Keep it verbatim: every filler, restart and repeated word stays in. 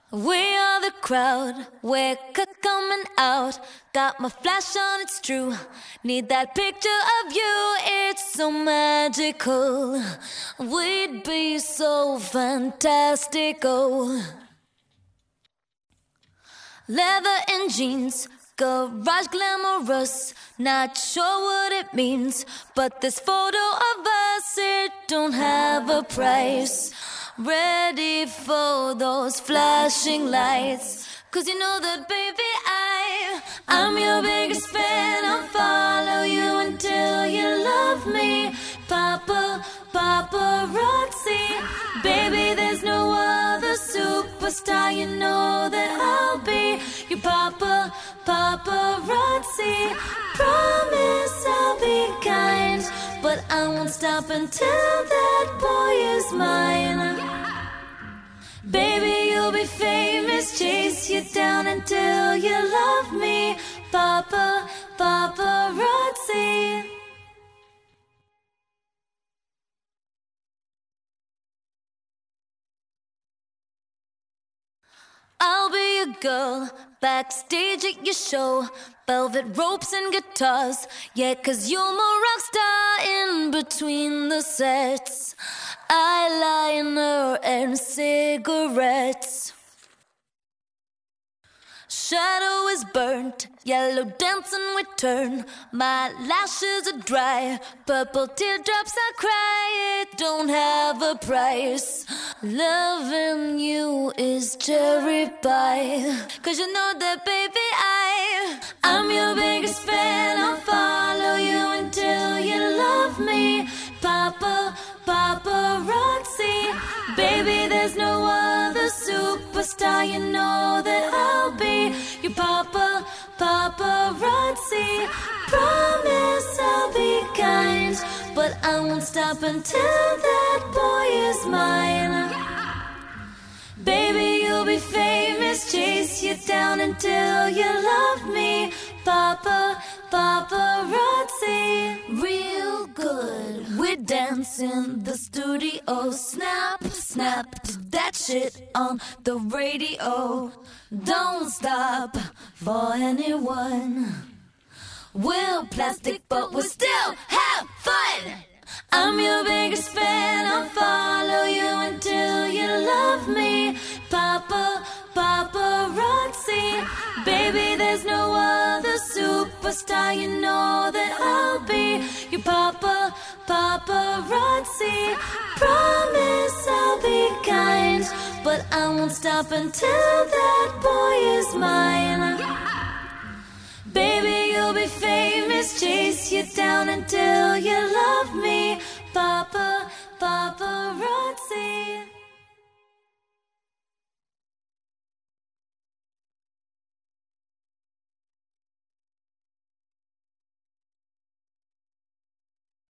We are the crowd, we're coming out. Got my flash on, it's true. Need that picture of you, it's so magical. We'd be so fantastical. Leather and jeans, garage glamorous. Not sure what it means, but this photo of us, it don't have a price. Ready for those flashing lights, 'cause you know that, baby, I I'm your biggest fan. I'll follow you until you love me. Papa, paparazzi, baby, there's no other superstar. You know that I'll be your papa, paparazzi. Promise I'll be kind, but I won't stop until that boy is mine. Baby, you'll be famous, chase you down until you love me. Papa, paparazzi. I'll be your girl, backstage at your show. Velvet ropes and guitars, yeah, 'cause you're my rock star in between the sets. Eyeliner and cigarettes. Shadow is burnt, yellow dancing we turn. My lashes are dry, purple teardrops I cry. It don't have a price. Loving you is cherry pie. 'Cause you know that, baby, I I'm your biggest fan. I'll follow you until you love me. Papa, paparazzi, baby, there's no other superstar. You know that I'll be your papa, paparazzi. Promise I'll be kind, but I won't stop until that boy is mine. Baby, you'll be famous, chase you down until you love me. Papa, paparazzi. Real good, we dance in the studio. Snap, snap to that shit on the radio. Don't stop for anyone. We're plastic, but we still have fun. I'm your biggest fan. I'll follow you until you love me. Papa, paparazzi, baby, there's no other superstar. You know that I'll be your papa, paparazzi. Promise I'll be kind, but I won't stop until that boy is mine. Baby, you'll be famous, chase you down until